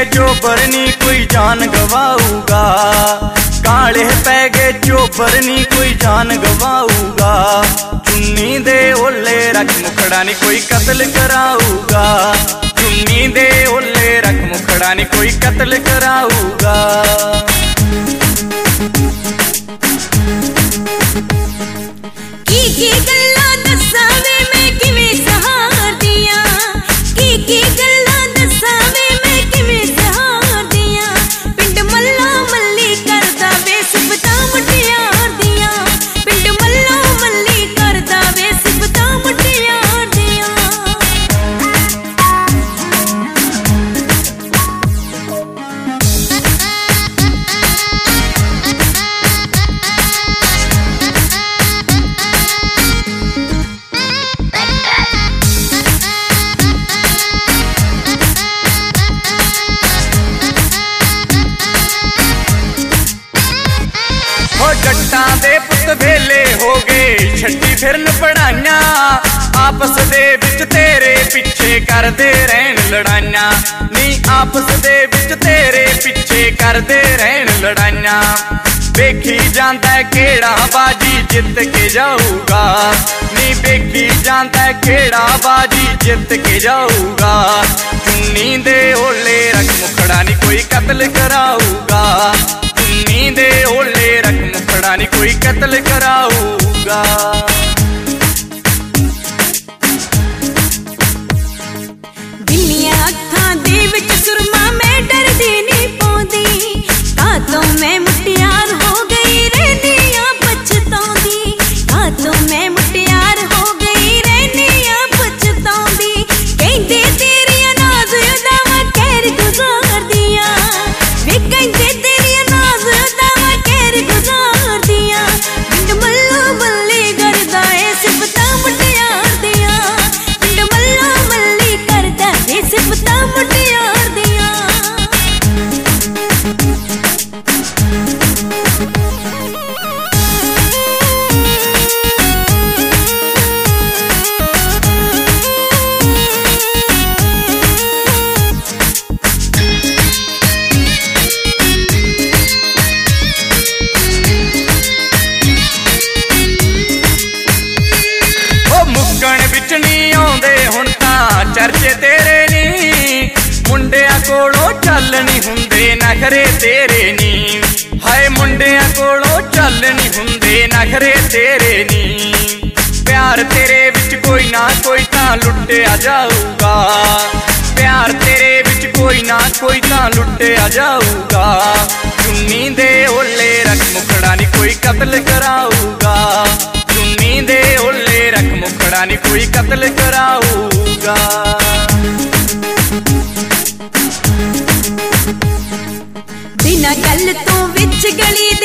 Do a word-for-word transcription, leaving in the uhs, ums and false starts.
गए चोबर नी कोई जान गवाऊगा, काले पै गए चोबर नी कोई जान गवाऊगा। चुन्नी दे ओले रख मुखड़ा नी कोई कत्ल कराऊगा, चुन्नी दे ओले रख मुखड़ा नी कोई कत्ल कराऊगा। की की गल्ला दसावे मैं किवें सहार दिया, की की गल्ला दसावे मैं किवें सहार दिया। पिंड मल्ला मल्ली करदा वे सिफतां मुटियार दिया, पिंड मल्ला मल्ली करदा वे सिफतां मुटियार दिया। जट्टां दे पुत वेले हो गए छड्डी फिरन पढ़ाइयां, आपस दे विच तेरे पिछे करदे रहन लड़ाइयां नी, आपस दे विच तेरे पिछे करदे रहन लड़ाइयां। वेखी जांदा केड़ा बाजी जित के जाऊगा नी, वेखी जांदा केड़ा बाजी जित के जाऊगा। चुन्नी दे ओले रख मुखड़ा नी कोई कत्ल कराऊगा, चुन्नी दे ओले रख मुखड़ा नी कोई कत्ल कराऊगा। बिल्लियां अखां दे विच सुरमा मैं डरदी नी पौंदी, कातों मैं मुटियार हो गई रहनियां पछताउंदी, कातों मैं मुटियार हो गई रहनियां पछताउंदी। कहंदे तेरियां नाज़ उदावा कहर गुजार दिया, वे कहंदे तेरियां नाज़ उदावा कहर गुजार दिया। पिंड मल्ला मल्ली करदा ए सिफतां मुटियार दिया, पिंड मल्ला मल्ली करदा ए सिफतां मुटियार दिया। चर्चे तेरे नी मुंडिया कोलों चल नी हुंदे नखरे तेरे नी, हाय मुंडिया कोलों चल नी हुंदे नखरे तेरे नी। प्यार तेरे विच कोई ना कोई तां लुट्टिया जाऊगा, प्यार तेरे विच कोई ना कोई तां लुट्टिया जाऊगा। चुन्नी दे ओले रख मुखड़ा नी कोई कत्ल कराऊगा, चुन्नी दे ओले रख मुखड़ा नी कोई कत्ल कराऊगा। बिना गल तो विच गली